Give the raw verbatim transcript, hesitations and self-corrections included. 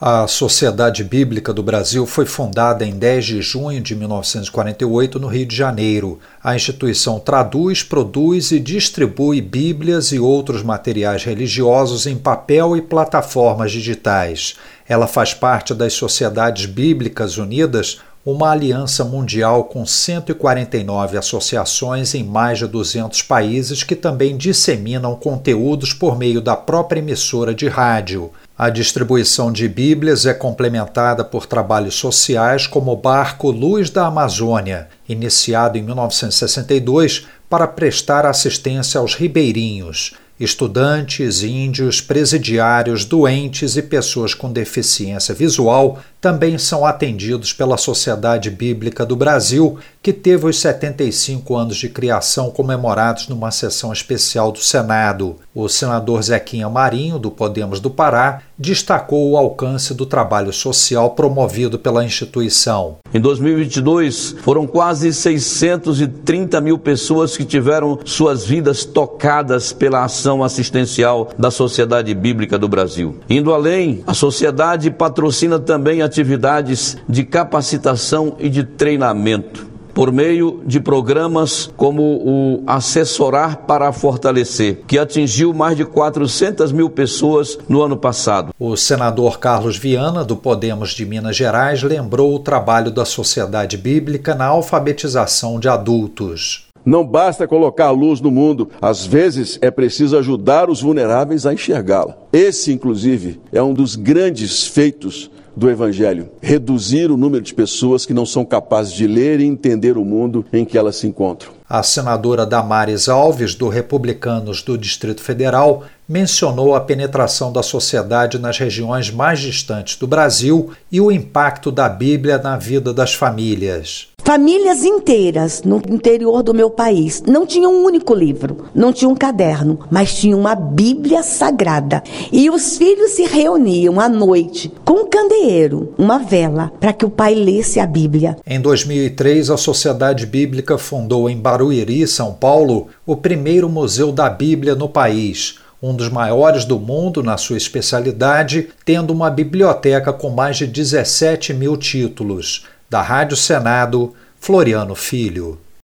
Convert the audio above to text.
A Sociedade Bíblica do Brasil foi fundada em dez de junho de mil novecentos e quarenta e oito, no Rio de Janeiro. A instituição traduz, produz e distribui Bíblias e outros materiais religiosos em papel e plataformas digitais. Ela faz parte das Sociedades Bíblicas Unidas, uma aliança mundial com cento e quarenta e nove associações em mais de duzentos países que também disseminam conteúdos por meio da própria emissora de rádio. A distribuição de Bíblias é complementada por trabalhos sociais como o Barco Luz da Amazônia, iniciado em mil novecentos e sessenta e dois para prestar assistência aos ribeirinhos. Estudantes, índios, presidiários, doentes e pessoas com deficiência visual também são atendidos pela Sociedade Bíblica do Brasil, que teve os setenta e cinco anos de criação comemorados numa sessão especial do Senado. O senador Zequinha Marinho, do Podemos do Pará, destacou o alcance do trabalho social promovido pela instituição. Em dois mil e vinte e dois, foram quase seiscentos e trinta mil pessoas que tiveram suas vidas tocadas pela ação assistencial da Sociedade Bíblica do Brasil. Indo além, a sociedade patrocina também atividades de capacitação e de treinamento, por meio de programas como o Assessorar para Fortalecer, que atingiu mais de quatrocentas mil pessoas no ano passado. O senador Carlos Viana, do Podemos de Minas Gerais, lembrou o trabalho da Sociedade Bíblica na alfabetização de adultos. Não basta colocar a luz no mundo, às vezes é preciso ajudar os vulneráveis a enxergá-la. Esse, inclusive, é um dos grandes feitos do Evangelho, reduzir o número de pessoas que não são capazes de ler e entender o mundo em que elas se encontram. A senadora Damares Alves, do Republicanos do Distrito Federal, mencionou a penetração da sociedade nas regiões mais distantes do Brasil e o impacto da Bíblia na vida das famílias. Famílias inteiras no interior do meu país não tinham um único livro, não tinha um caderno, mas tinha uma Bíblia Sagrada. E os filhos se reuniam à noite com um candeeiro, uma vela, para que o pai lesse a Bíblia. Em dois mil e três, a Sociedade Bíblica fundou em Barueri, São Paulo, o primeiro museu da Bíblia no país, um dos maiores do mundo na sua especialidade, tendo uma biblioteca com mais de dezessete mil títulos. Da Rádio Senado, Floriano Filho.